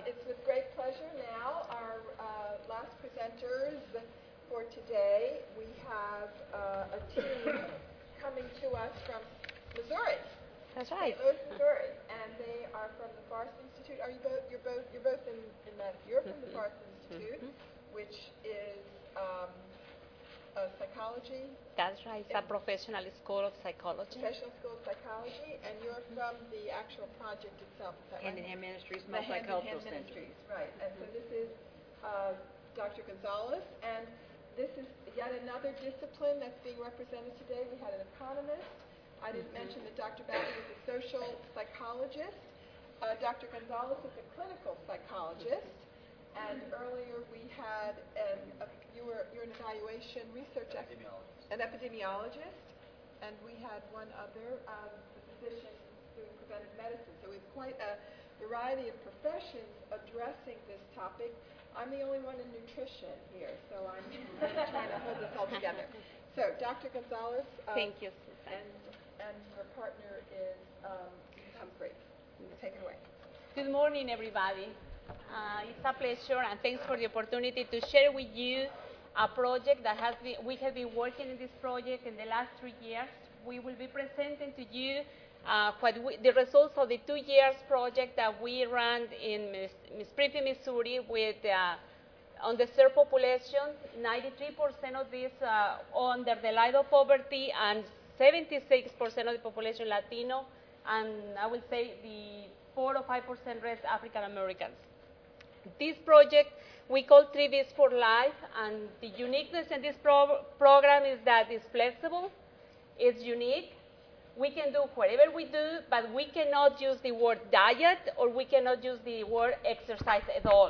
It's with great pleasure now, our last presenters for today. We have a team coming to us from Missouri. That's right. St. Louis, Missouri, and they are from the Farson Institute. Are you both? You're both in Madison. You're from the Farson Institute, which is a psychology. That's right. It's a professional school of psychology. Professional School of Psychology, and you're from the actual project itself. Is that right? Hand in Hand Ministries, The Hand in Multicultural Hand Center. Ministries, right. And so this is Dr. Gonzalez, and this is yet another discipline that's being represented today. We had an economist. I didn't mention that Dr. Bowden is a social psychologist. Dr. Gonzalez is a clinical psychologist. And earlier we had you're an evaluation research an epidemiologist, and we had one other physician doing preventive medicine. So we have quite a variety of professions addressing this topic. I'm the only one in nutrition here, so I'm trying to hold this all together. So Dr. Gonzalez. Thank you, Susan. And her partner is Humphrey. Take it away. Good morning, everybody. It's a pleasure, and thanks for the opportunity to share with you a project that we have been working in this project in the last 3 years. We will be presenting to you the results of the 2 years project that we ran in Springfield, Missouri, with underserved population. 93% of these under the line of poverty, and 76% of the population Latino, and I will say the 4 or 5% rest African Americans. This project we call 3Bs for Life, and the uniqueness in this program is that it's flexible, it's unique. We can do whatever we do, but we cannot use the word diet, or we cannot use the word exercise at all.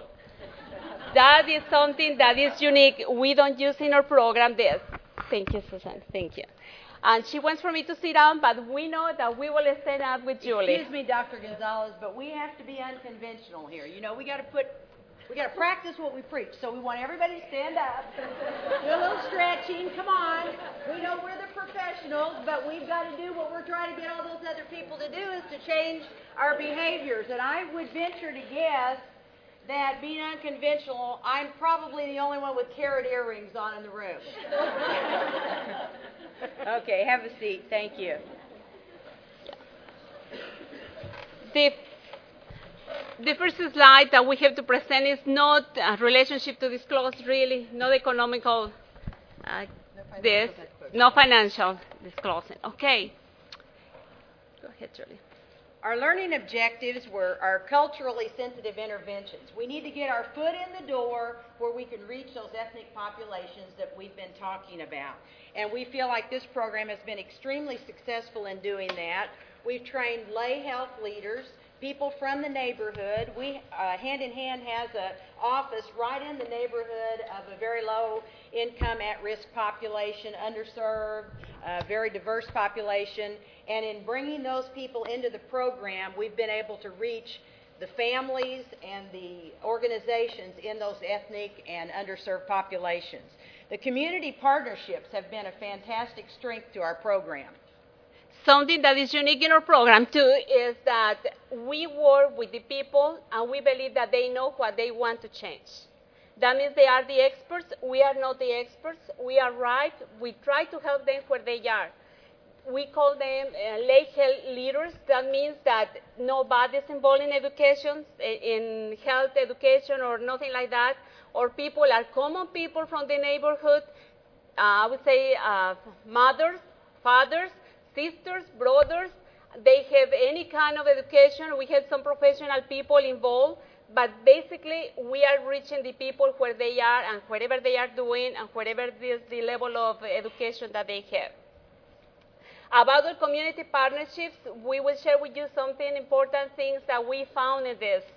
That is something that is unique. We don't use in our program this. Thank you, Susan. Thank you. And she wants for me to sit down, but we know that we will stand up with Julie. Excuse me, Dr. Gonzalez, but we have to be unconventional here. You know, we got to practice what we preach. So we want everybody to stand up, do a little stretching. Come on. We know we're the professionals, but we've got to do what we're trying to get all those other people to do, is to change our behaviors. And I would venture to guess that being unconventional, I'm probably the only one with carrot earrings on in the room. Okay, have a seat. Thank you. The first slide that we have to present is not a relationship to disclose, really, not economical, no financial disclosing. Okay. Go ahead, Julie. Our learning objectives were our culturally sensitive interventions. We need to get our foot in the door where we can reach those ethnic populations that we've been talking about. And we feel like this program has been extremely successful in doing that. We've trained lay health leaders, people from the neighborhood. We, Hand in Hand has an office right in the neighborhood of a very low income at-risk population, underserved, very diverse population. And in bringing those people into the program, we've been able to reach the families and the organizations in those ethnic and underserved populations. The community partnerships have been a fantastic strength to our program. Something that is unique in our program, too, is that we work with the people, and we believe that they know what they want to change. That means they are the experts. We are not the experts. We are right. We try to help them where they are. We call them lay health leaders. That means that nobody is involved in education, in health education or nothing like that. Or people are common people from the neighborhood. I would say mothers, fathers, sisters, brothers. They have any kind of education. We have some professional people involved. But basically, we are reaching the people where they are and wherever they are doing and wherever is the level of education that they have. About our community partnerships, we will share with you something important things that we found in this.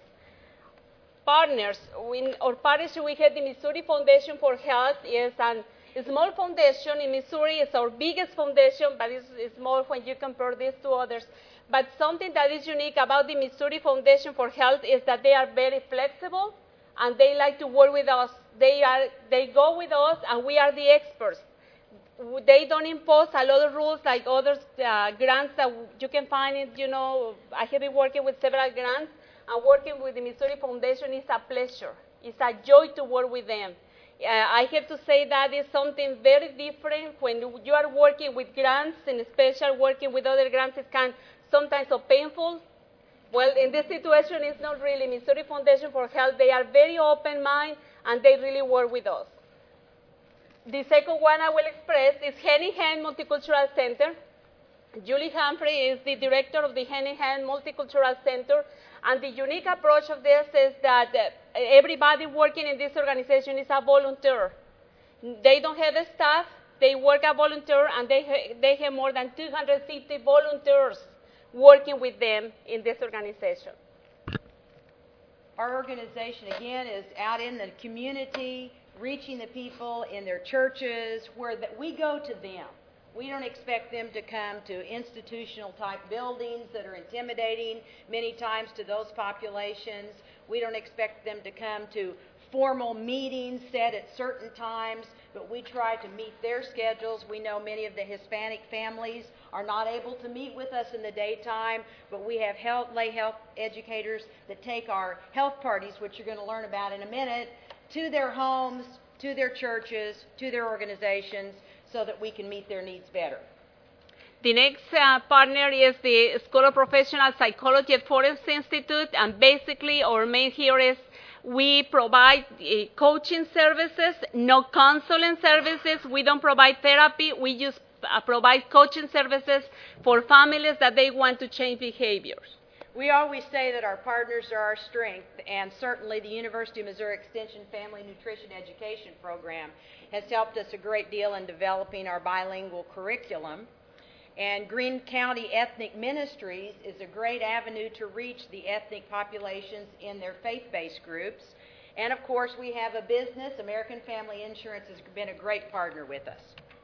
Partners. In our partnership, we have the Missouri Foundation for Health. It's a small foundation in Missouri. It's our biggest foundation, but it's small when you compare this to others. But something that is unique about the Missouri Foundation for Health is that they are very flexible, and they like to work with us. They go with us, and we are the experts. They don't impose a lot of rules like other grants that you can find. I have been working with several grants, and working with the Missouri Foundation is a pleasure. It's a joy to work with them. I have to say that is something very different when you are working with grants, and especially working with other grants, it can sometimes so painful. Well, in this situation, it's not really. Missouri Foundation for Health, they are very open-minded, and they really work with us. The second one I will express is Hand in Hand Multicultural Center. Julie Humphrey is the director of the Hand in Hand Multicultural Center, and the unique approach of this is that everybody working in this organization is a volunteer. They don't have a staff, they work a volunteer, and they have more than 250 volunteers working with them in this organization. Our organization, again, is out in the community, reaching the people in their churches, where we go to them. We don't expect them to come to institutional-type buildings that are intimidating many times to those populations. We don't expect them to come to formal meetings set at certain times, but we try to meet their schedules. We know many of the Hispanic families are not able to meet with us in the daytime, but we have lay health educators that take our health parties, which you're going to learn about in a minute, to their homes, to their churches, to their organizations, so that we can meet their needs better. The next partner is the School of Professional Psychology at Forest Institute, and basically our main here is we provide coaching services, no counseling services. We don't provide therapy. We just provide coaching services for families that they want to change behaviors. We always say that our partners are our strength, and certainly the University of Missouri Extension Family Nutrition Education Program has helped us a great deal in developing our bilingual curriculum. And Greene County Ethnic Ministries is a great avenue to reach the ethnic populations in their faith-based groups. And of course, we have a business. American Family Insurance has been a great partner with us.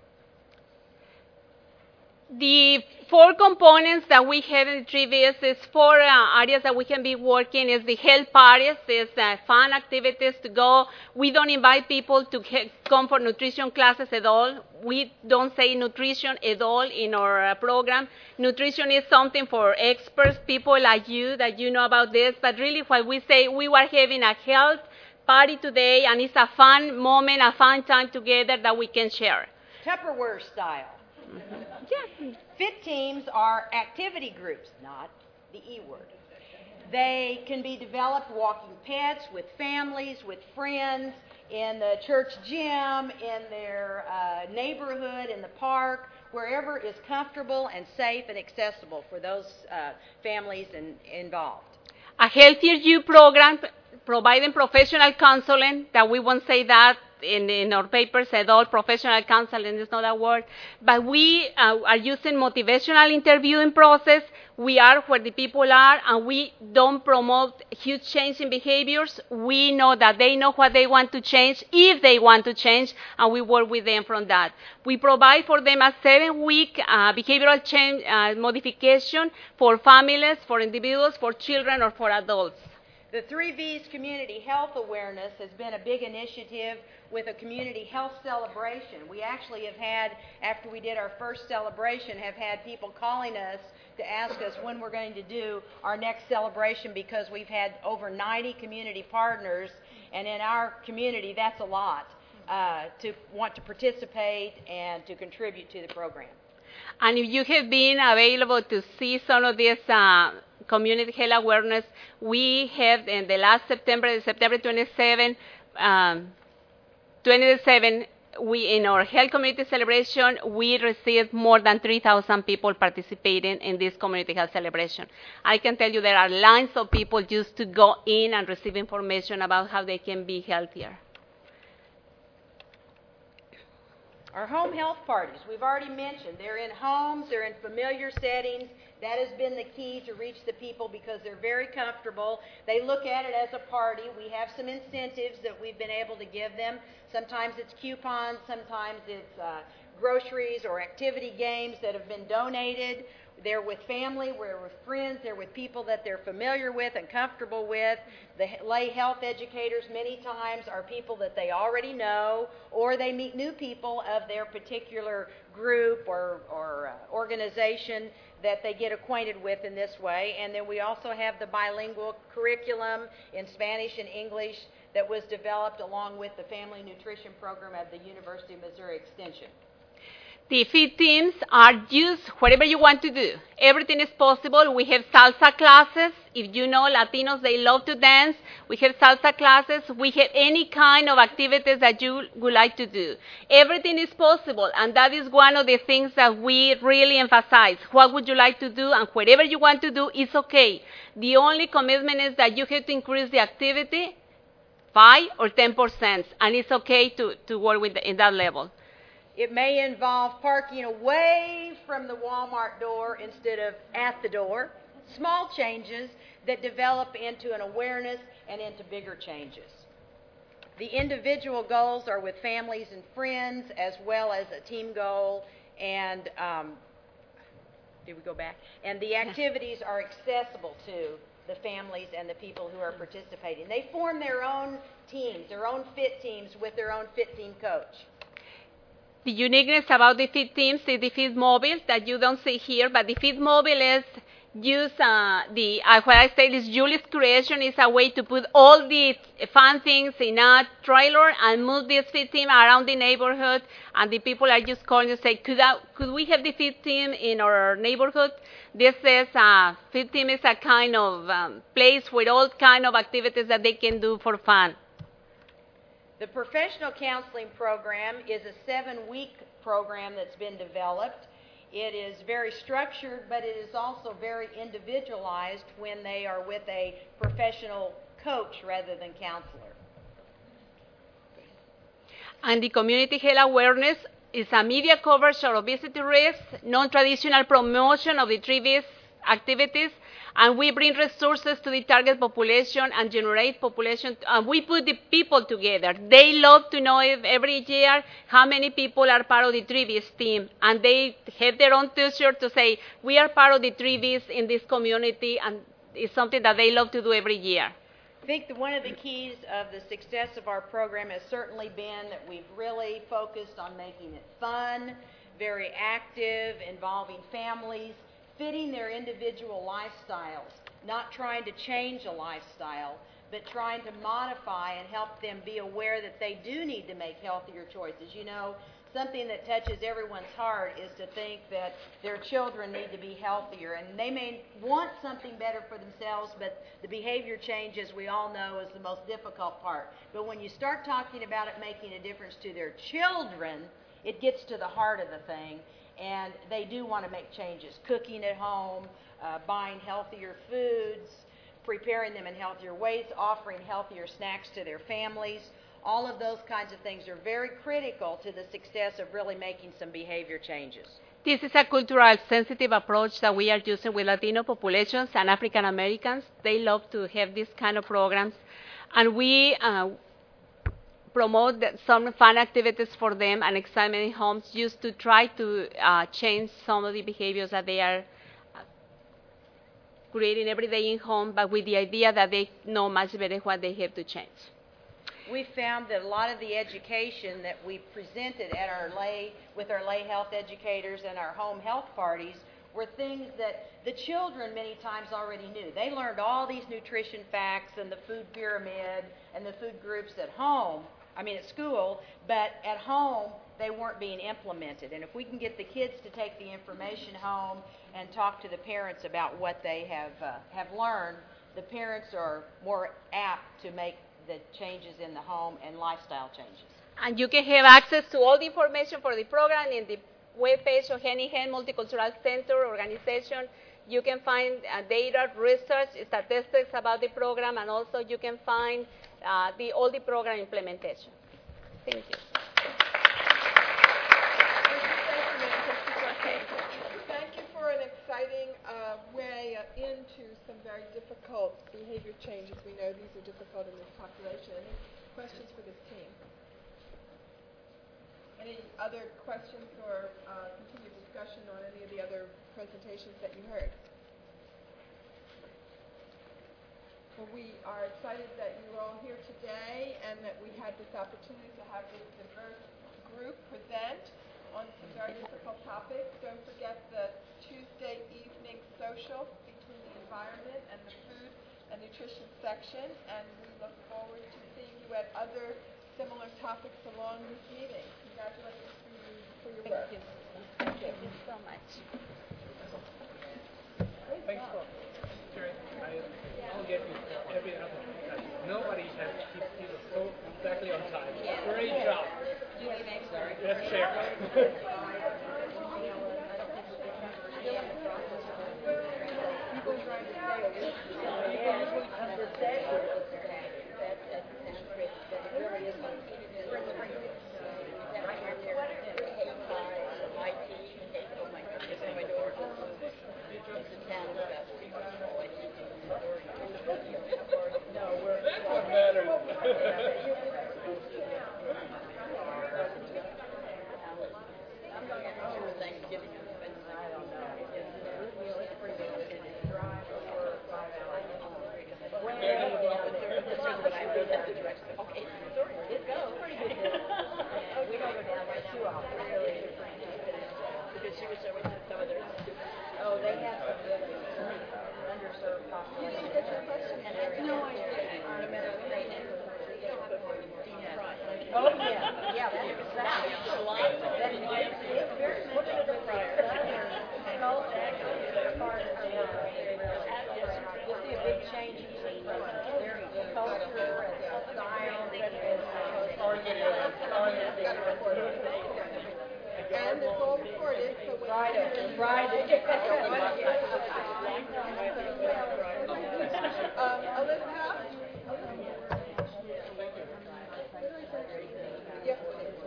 The four components that we have in 3Vs is four areas that we can be working. Is the health areas, is fun activities to go. We don't invite people to come for nutrition classes at all. We don't say nutrition at all in our program. Nutrition is something for experts, people like you, that you know about this. But really what we say, we were having a health party today, and it's a fun moment, a fun time together that we can share. Tupperware style. Yeah. Fit teams are activity groups, not the E word. They can be developed walking pets, with families, with friends, in the church gym, in their neighborhood, in the park, wherever is comfortable and safe and accessible for those families involved. A Healthier You program providing professional counseling, that we won't say that in our papers at all. Professional counseling is not a word, but we are using motivational interviewing process. We are where the people are, and we don't promote huge change in behaviors. We know that they know what they want to change, if they want to change, and we work with them from that. We provide for them a 7-week behavioral change modification for families, for individuals, for children, or for adults. The 3V's Community Health Awareness has been a big initiative with a community health celebration. We actually have had, after we did our first celebration, have had people calling us to ask us when we're going to do our next celebration, because we've had over 90 community partners, and in our community that's a lot to want to participate and to contribute to the program. And if you have been available to see some of this community health awareness, we have in the last September 27, we in our health community celebration, we received more than 3,000 people participating in this community health celebration. I can tell you there are lines of people just to go in and receive information about how they can be healthier. Our home health parties, we've already mentioned, they're in homes, they're in familiar settings. That has been the key to reach the people, because they're very comfortable. They look at it as a party. We have some incentives that we've been able to give them. Sometimes it's coupons, sometimes it's groceries or activity games that have been donated. They're with family, they're with friends, they're with people that they're familiar with and comfortable with. The lay health educators many times are people that they already know, or they meet new people of their particular group or organization that they get acquainted with in this way. And then we also have the bilingual curriculum in Spanish and English that was developed along with the family nutrition program at the University of Missouri Extension. The feed teams are used whatever you want to do. Everything is possible. We have salsa classes. If you know Latinos, they love to dance. We have salsa classes. We have any kind of activities that you would like to do. Everything is possible, and that is one of the things that we really emphasize. What would you like to do? And whatever you want to do is okay. The only commitment is that you have to increase the activity 5 or 10%, and it's okay to work with in that level. It may involve parking away from the Walmart door instead of at the door. Small changes that develop into an awareness and into bigger changes. The individual goals are with families and friends as well as a team goal. And did we go back? And the activities are accessible to the families and the people who are participating. They form their own teams, their own fit teams with their own fit team coach. The uniqueness about the feed teams is the feed mobile that you don't see here, but the feed mobile is what I say is Julie's creation is a way to put all the fun things in a trailer and move this feed team around the neighborhood, and the people are just calling to say, could we have the feed team in our neighborhood? This is feed team is a kind of place with all kind of activities that they can do for fun. The professional counseling program is a 7-week program that's been developed. It is very structured, but it is also very individualized when they are with a professional coach rather than counselor. And the community health awareness is a media coverage of obesity risk, non-traditional promotion of the 3Bs activities, and we bring resources to the target population and generate population, and we put the people together. They love to know every year how many people are part of the 3Bs team, and they have their own t-shirt to say, we are part of the 3Bs in this community, and it's something that they love to do every year. I think that one of the keys of the success of our program has certainly been that we've really focused on making it fun, very active, involving families, fitting their individual lifestyles, not trying to change a lifestyle, but trying to modify and help them be aware that they do need to make healthier choices. You know, something that touches everyone's heart is to think that their children need to be healthier, and they may want something better for themselves, but the behavior change, as we all know, is the most difficult part. But when you start talking about it making a difference to their children, it gets to the heart of the thing. And they do want to make changes, cooking at home, buying healthier foods, preparing them in healthier ways, offering healthier snacks to their families. All of those kinds of things are very critical to the success of really making some behavior changes. This is a cultural sensitive approach that we are using with Latino populations and African Americans. They love to have these kind of programs, and we promote some fun activities for them and examining homes just to try to change some of the behaviors that they are creating every day in home, but with the idea that they know much better what they have to change. We found that a lot of the education that we presented at with our lay health educators and our home health parties were things that the children many times already knew. They learned all these nutrition facts and the food pyramid and the food groups at school, but at home they weren't being implemented. And if we can get the kids to take the information home and talk to the parents about what they have learned, the parents are more apt to make the changes in the home and lifestyle changes. And you can have access to all the information for the program in the webpage of Henny Hen Multicultural Center organization. You can find data, research, statistics about the program, and also you can find all the program implementation. Thank you. Thank you for an exciting way into some very difficult behavior changes. We know these are difficult in this population. Any questions for this team? Any other questions or continued discussion on any of the other presentations that you heard? Well, we are excited that you are all here today and that we had this opportunity to have this diverse group present. on some very difficult topics. Don't forget the Tuesday evening social between the environment and the food and nutrition section, and we look forward to seeing you at other similar topics along this meeting. Congratulations for your work. Thank you so much. Thanks for Terry. I'll get you every other. Nobody has he was so exactly on time. Great job. That's fair. That's what matters. Oh, they have some really underserved populations. And there's no idea. Oh, yeah, yeah, that's the South. It's very much of the Southern culture. You'll see a big change from their culture and style And it's all recorded, so when Friday. Alyssa? Yes,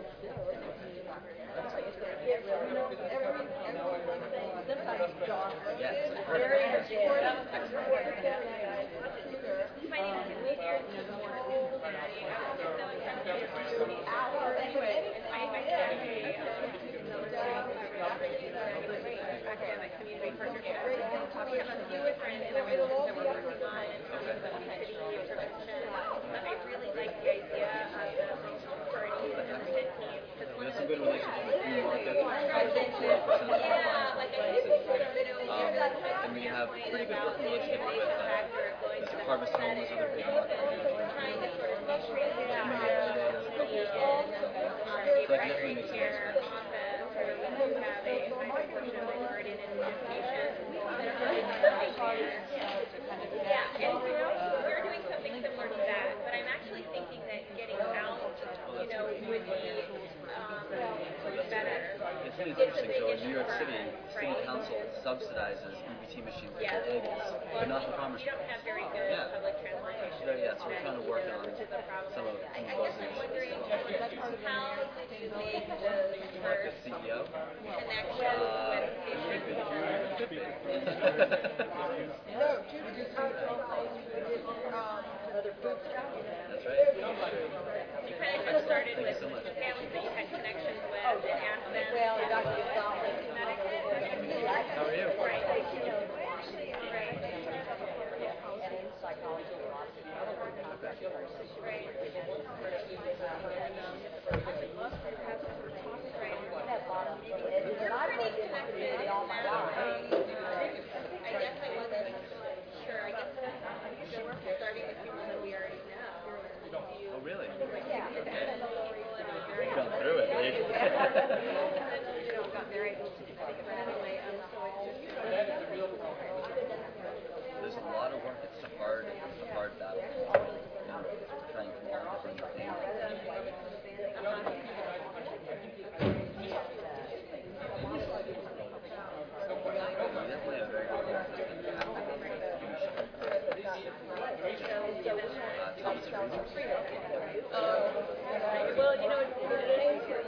That's a good relationship between market and we have pretty good working relationship with Harvest Home is another big market. So that definitely makes sense. We're doing something similar to that, but I'm actually thinking that getting out, would be better. It's really interesting, so in New York City, City Council subsidizes EBT machines for bagels, but not for farmers. We don't have very good public transportation. So so we're trying to work on some of those I'm wondering, how do you make the Market CEO? connection with patients? Could be. no, Judy just other food stuff. That's right. You kind of just started with families that you had connections with and asked them Well, Dr. to Gonzalez. How are you? Right. And in psychology, a lot of people Oh, really? Yeah. You've gone through it, Lee. There's a lot of work. It's a hard battle. Trying to all different things. We definitely have a very good Thomas Well, you know, it's the thing for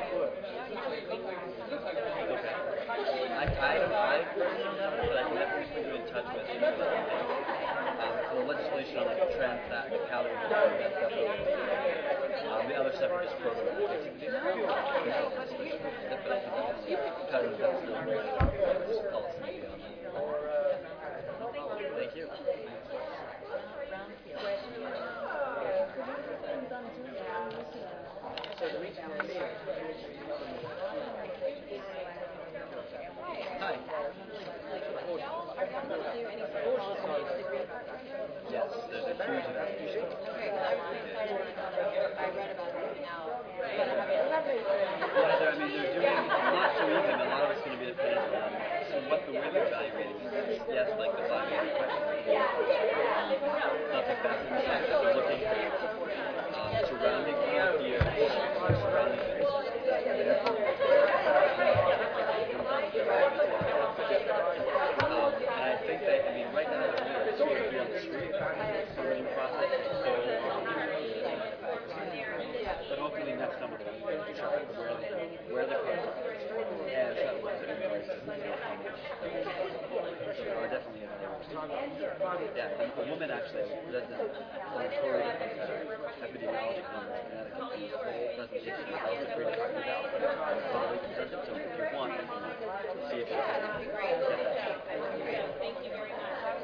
I personally don't know, but I can definitely touch with. For the legislation on like the Trans Act, the calorie restriction, that stuff. The other stuff are just programs. Basically, but I think that's kind of that's the policy on that. Thank you. Hi. Yes, there's a huge institution. Yeah, I mean, they're doing not so easy. A lot of it's going to be dependent on what the way they're evaluating is. Yes, like the 5 year question. Stuff like that. In fact, they're looking at surrounding volunteers, surrounding businesses. And I think that, I mean, right now, it's going to be on the street. The permitting process is so long. But hopefully next summer we'll show where the cars are. And so there are definitely yeah, and a woman actually, a resident on the Tory epidemiology conference in Connecticut, and the whole presentation was also free to talk about, probably presented, so if you want, I can see if you can get that. Thank you very much.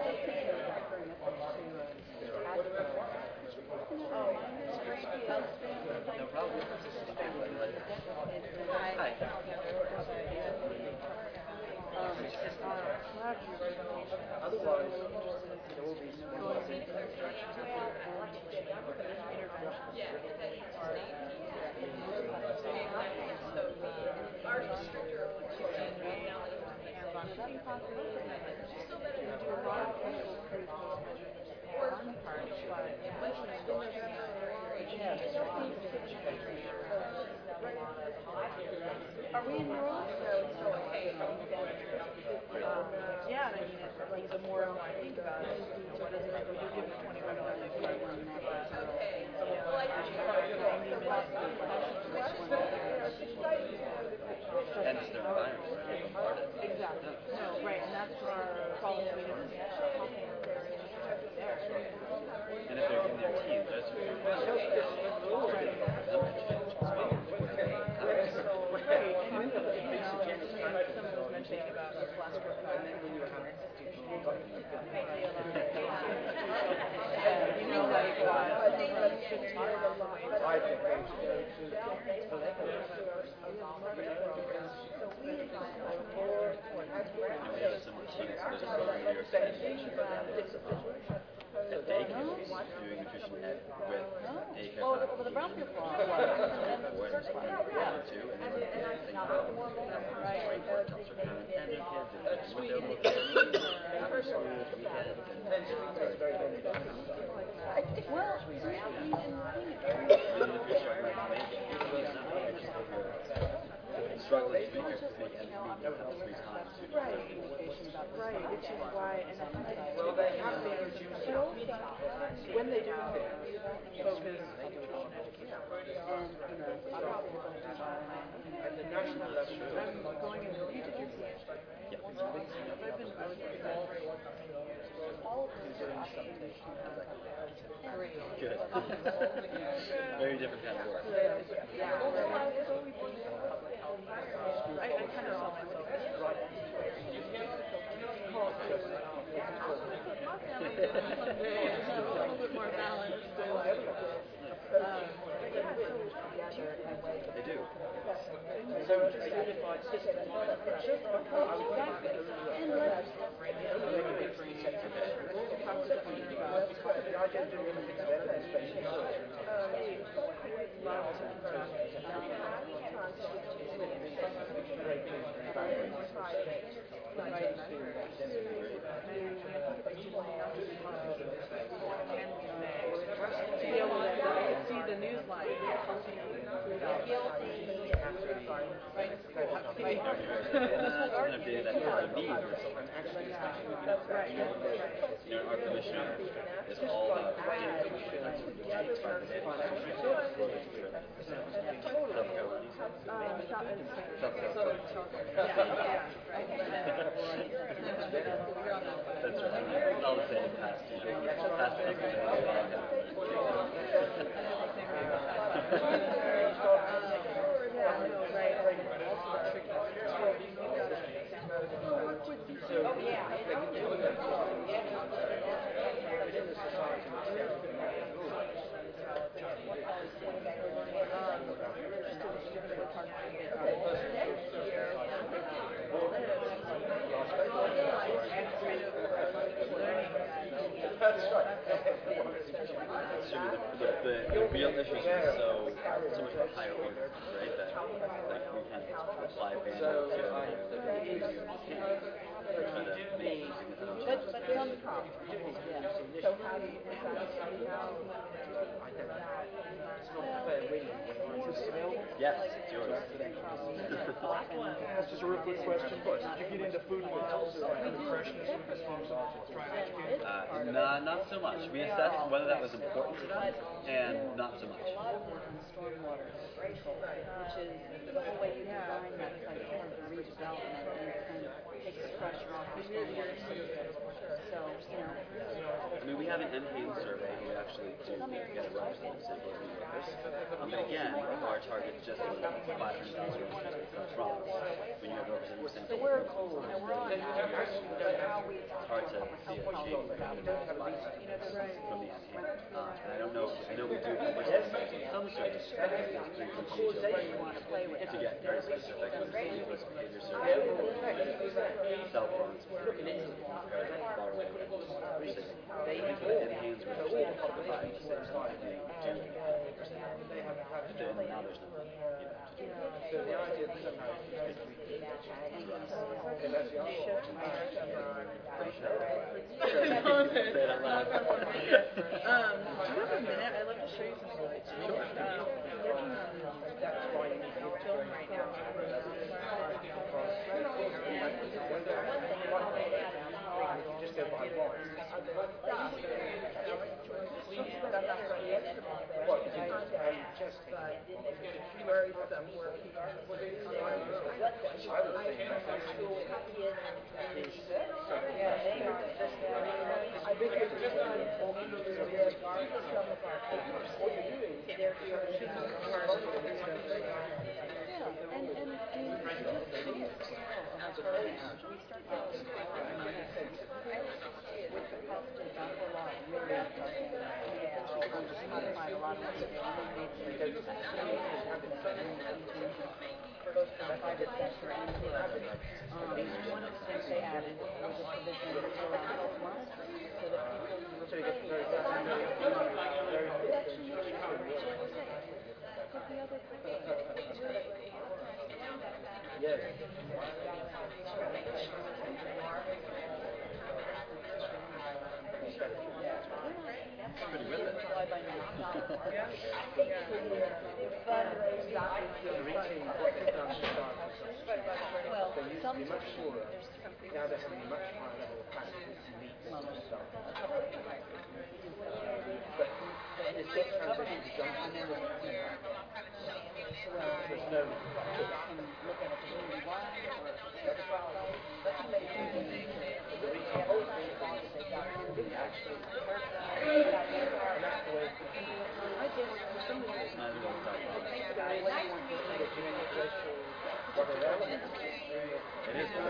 No problem. Hi. Otherwise, there will be Ours is stricter. Are we in the room? No, okay. Yeah, and I mean, the more I think about it, what is it like, we do give $25 for one class. Okay. Well, I think and it's their environment. Exactly. No, right, and that's our qualitative there. And if they're in their teams, that's what you're doing. Some of those mentioning about the class group and then when you have you know, like I think they should go at daycare, doing nutrition ed with daycare. well, the brown people are too, and they were thinking about great work helps our parents and their kids, and after school, weekends, struggling to make ends meet, don't have free time to right, which is why, and I think well, they have the when they do focus on education, and at the national level. I'm going into regions. good. Very different kind of work. I kind of saw myself as a little bit more balanced. They do. So it's a unified system. To be able to see the news line. Our commissioner is all about That's right. The real issues are so much higher order, right? That like we can apply bandwidth here and there, try to make something But some problems, yeah. So how do you Yes, it's yours. That's just a real quick question. Do you get into food miles or impressionism as far as trying to educate? Not so much. We assessed whether that was important to them, and not so much. a lot of work on stormwater control, which is the whole way you design that is like part of the redevelopment and takes the pressure off the stormwater system. So, I mean, we have an NHANES survey where we actually do get a representative sample of New Yorkers. But again, our target's just 500,000 residents from. When you have a representative sample, we're on how we it's hard to see a shape from the NHANES. And I don't know, I know we do conversations with some surveys to get very specific with the behavior survey, cell phones, borrowing, and hands were actually provide the same stuff that we do. And now there's no So the idea that somehow it's Say it out loud. do you have a minute? I'd love to show you something really cool. Working on film right now. just go by one. What? One of the things they added was a provision for health monitoring, so that people So you get very Pretty with it. Well, some be much poorer. Now they're having a much higher level of packages, meats and stuff. But it's this transition to junction. There's no It is the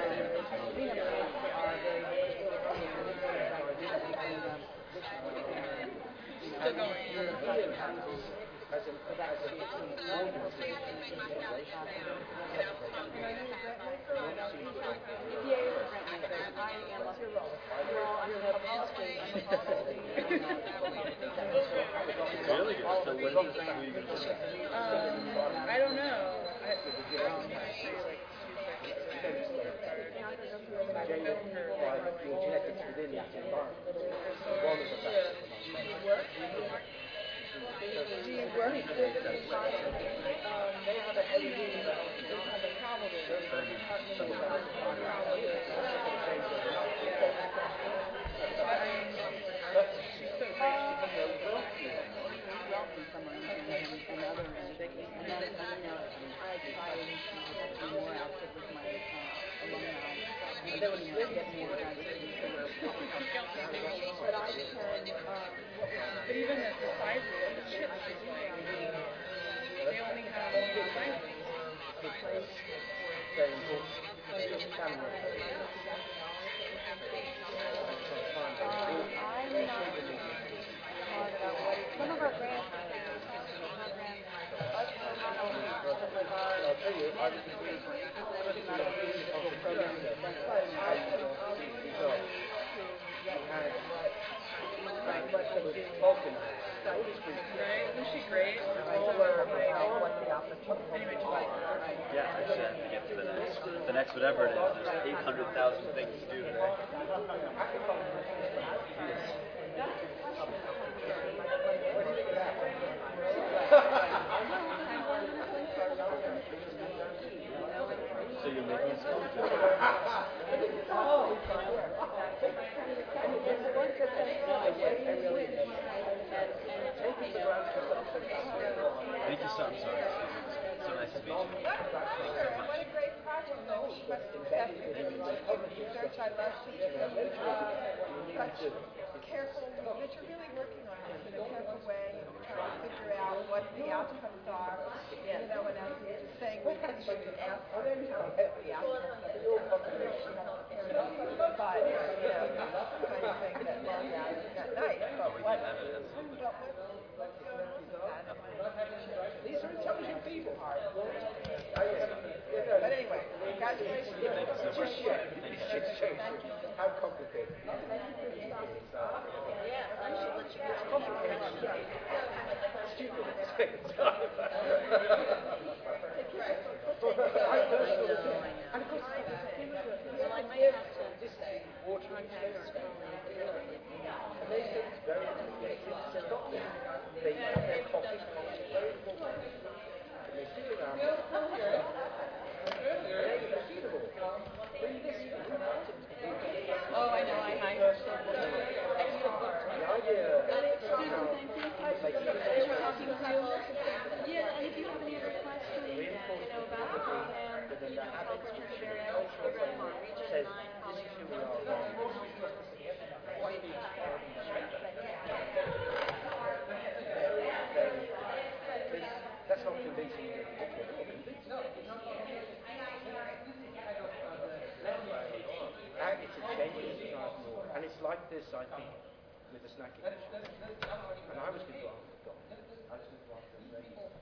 really good. So when is this going to I don't know. your genetics within that environment. One is a factor. But even at the size of the chips, it's like, very important. Family. Some of our grants programs, not only because of our I'll tell you, I was doing a program that we had Isn't she great? All over what the opportunity. Yeah, actually, I have to get to the next whatever it is. There's 800,000 things to do today. So you're making Thank you so much. So nice to meet you. What a great project. She must have research. I love such careful, that you're really working on this in a careful way, trying to figure out what the outcomes are. You know, and as you were saying, we should ask her to tell us what the outcomes are. But, you know, kind of thing that, well, yeah, isn't that nice? But what's going on with that? These are intelligent people. But anyway, congratulations. just share. Just share. How complicated. Yeah, and if you have any other questions, you know, about the program, you know, help alternative areas, program or Region 9 colleagues. That's not convincing. It's a genuine desire for more. And it's like this, I think, with the snacking. And I was going to ask God. I was going to ask them.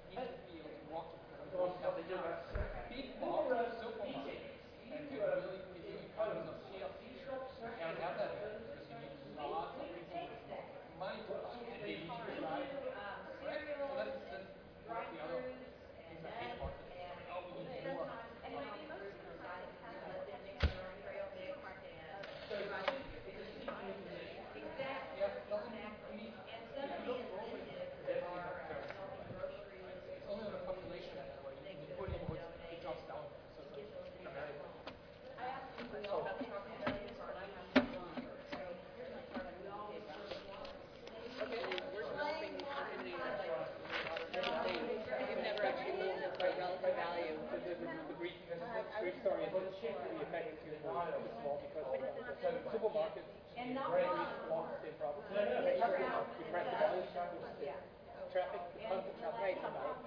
Supermarkets, same problem. You press the button, traffic, constant traffic.